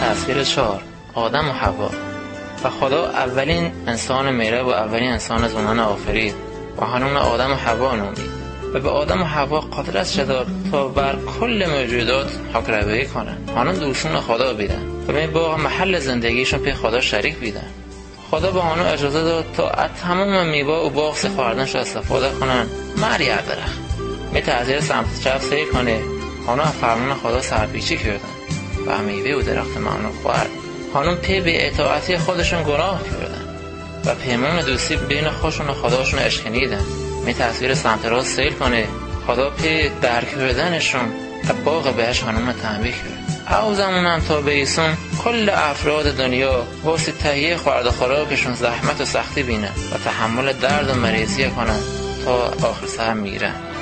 تصویر 4 آدم و حوا. و خدا اولین انسان میره و اولین انسان زمان آفرید و هنون آدم و حوا نومید و به آدم و حوا قدرت شد تا بر کل موجودات حکمرانی کنن. هنون دوشون خدا بیدن و به باغ محل زندگیشون پی خدا شریک بیدن. خدا به آنها اجازه داد تا از تمام میوه و باغ سفاردنش استفاده کنن مگر یک درخت. میتازیر سمت چپ سیر کنه. آنها فرمان خدا سرپیچی کردن و میوه و درخت ممنوع خورد. آنها پی به اطاعتی خودشون گناه کردن و پیمان دوستی بین خودشون و خداشون اشکنیدن. میتازیر سمت راست سیر کنه. خدا پی درک کردنشون و باغ بهش هنوم تنبیه کرد. او زمانم تا بیسون کل افراد دنیا واسه تهیه خورد و خوراکشون زحمت و سختی بینن و تحمل درد و مریضی کنن تا آخر سر میگیرن.